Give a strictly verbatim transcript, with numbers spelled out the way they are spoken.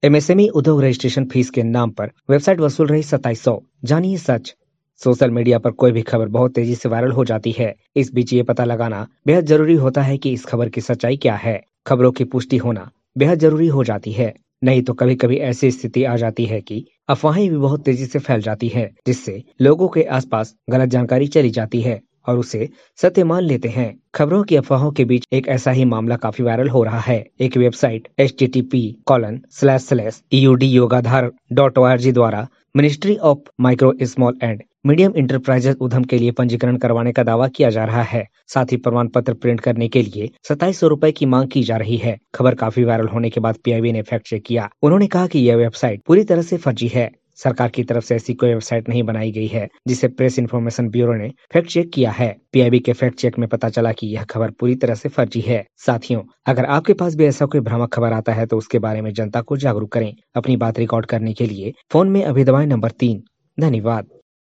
MSME उद्योग registration fees के नाम पर वेबसाइट वसूल रही सत्ताईस सौ। जानिए सच। सोशल मीडिया पर कोई भी खबर बहुत तेजी से वायरल हो जाती है। इस बीच ये पता लगाना बेहद जरूरी होता है कि इस खबर की सच्चाई क्या है। खबरों की पुष्टि होना बेहद जरूरी हो जाती है, नहीं तो कभी कभी ऐसी स्थिति आ जाती है कि अफवाहें भी बहुत तेजी से फैल जाती है, जिससे लोगों के आसपास गलत जानकारी चली जाती है और उसे सत्य मान लेते हैं। खबरों की अफवाहों के बीच एक ऐसा ही मामला काफी वायरल हो रहा है। एक website H T T P colon slash slash E U D yogaadhaar dot O R G द्वारा ministry of micro small and medium enterprises उद्यम के लिए पंजीकरण करवाने का दावा किया जा रहा है। साथ ही प्रमाण पत्र प्रिंट करने के लिए सत्ताईस सौ रूपए की मांग की जा रही है। खबर काफी वायरल होने के बाद पी आई बी ने फैक्ट चेक किया। उन्होंने कहा कि यह वेबसाइट पूरी तरह से फर्जी है। सरकार की तरफ से ऐसी कोई वेबसाइट नहीं बनाई गई है, जिसे प्रेस इन्फॉर्मेशन ब्यूरो ने फैक्ट चेक किया है। पी आई बी के फैक्ट चेक में पता चला कि यह खबर पूरी तरह से फर्जी है। साथियों, अगर आपके पास भी ऐसा कोई भ्रामक खबर आता है तो उसके बारे में जनता को जागरूक करें। अपनी बात रिकॉर्ड करने के लिए फोन में अभी दबाएं नंबर तीन। धन्यवाद।